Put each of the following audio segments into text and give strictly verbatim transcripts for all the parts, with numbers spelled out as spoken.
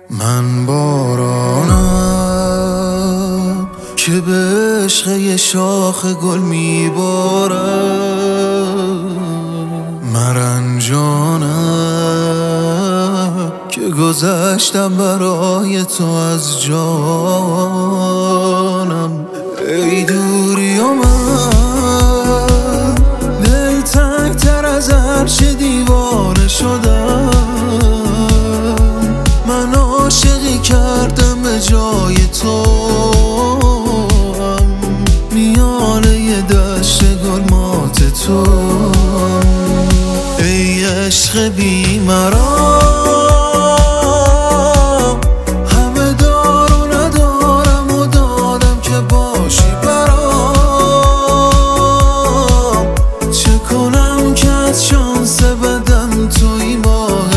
من بارانم که به عشق یه شاخ گل میبارم، مرنجانم که گذشتم برای تو از جانم. ای دوری و من دل تنگ تر از هرچه دیوانه شدم، من عاشقی کردم به جای تو، میان یه دشت گل مات تو. ای عشق بی‌مرام، همه دار و ندارم و دادم که باشی برام. چه کنم که از شانس بدم توی ماه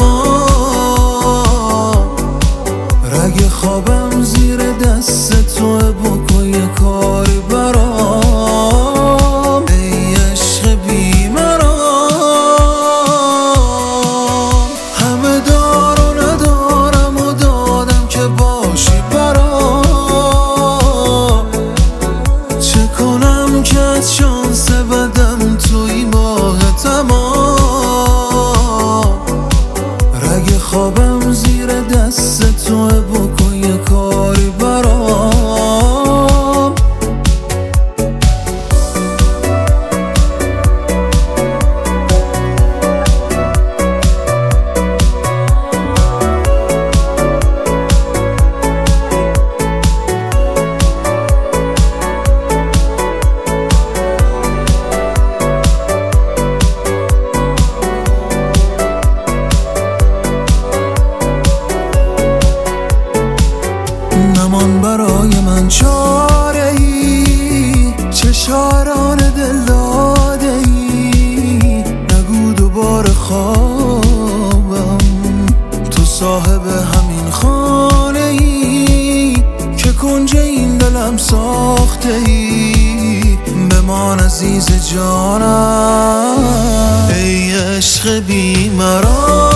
تمام، رگ خوابم زیر دست تو، بکن یه کاری برام. ای عشق بی‌مرام، همه دار و ندارم و دادم که باشی برام. چه کنم که از شانس بدم توی ماه تمام، رگ خوابم زیر دست تو، بکن یه کاری برام. نمان برای من چاره ای، چه شعران دل داده ای. نگو دوباره خوابم، تو صاحب همین خانه ای که کنج این دلم ساخته ای. بمان عزیز جانم، ای عشق بی‌مرام،